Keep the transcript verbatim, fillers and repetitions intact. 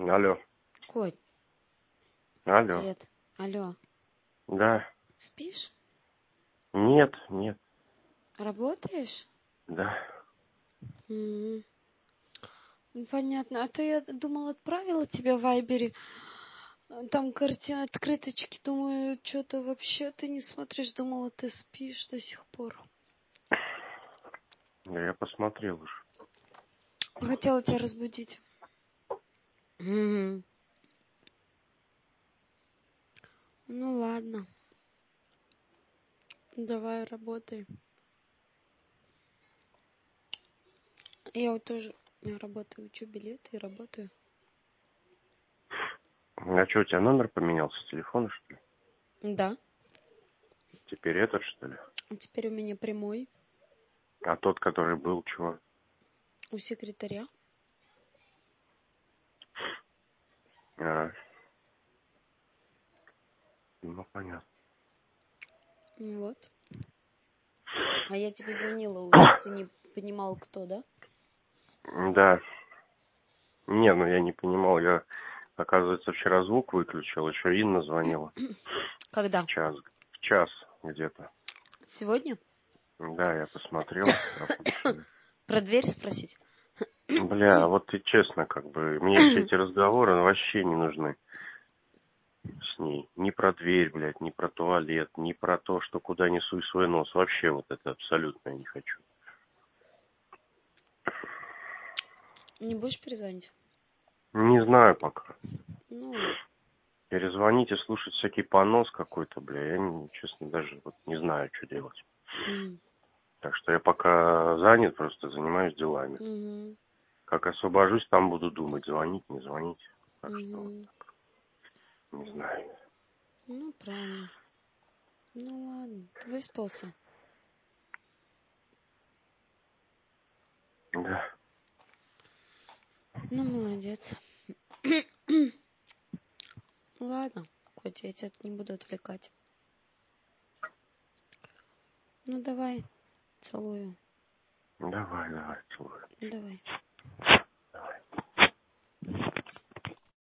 Алло. Коть, Алло. привет. Алло, Да. спишь? Нет, нет. Работаешь? Да. М. Ну, понятно. А то я думала, отправила тебе в Вайбере. а, Там картина открыточки. Думаю, что-то вообще ты не смотришь. Думала, ты спишь до сих пор. Да я посмотрел уже. Хотела тебя разбудить. М. Ну ладно. Давай, работай. Я вот тоже я работаю, учу билеты и работаю. А что, у тебя номер поменялся с телефона, что ли? Да. Теперь этот, что ли? А теперь у меня прямой А тот, который был, чего? у секретаря. А, ну, понятно. Вот. А я тебе звонила уже. Ты не понимал, кто, да? Да. Не, ну я не понимал. Я, оказывается, вчера звук выключил. Еще Инна звонила. Когда? В час. В час где-то. Сегодня? Да, я посмотрел. пропущенный. Про дверь спросить? Бля, а вот ты честно, как бы, мне все эти разговоры вообще не нужны. С ней. Ни про дверь, блядь, ни про туалет, ни про то, что куда не суй свой нос. Вообще вот это абсолютно я не хочу. Не будешь перезвонить? Не знаю пока. Ну, Перезвонить и слушать всякий понос какой-то, бля, я, не- честно, даже вот не знаю, что делать. м, Так что я пока занят, просто занимаюсь делами. мгм, Как освобожусь, там буду думать, звонить, не звонить. Так что вот мгм. так. Не знаю. Ну, правильно. Ну, ладно. Ты выспался? Да. Ну, молодец. Ладно, Котя, я тебя не буду отвлекать. Ну, давай, целую. Давай, давай, целую. Давай.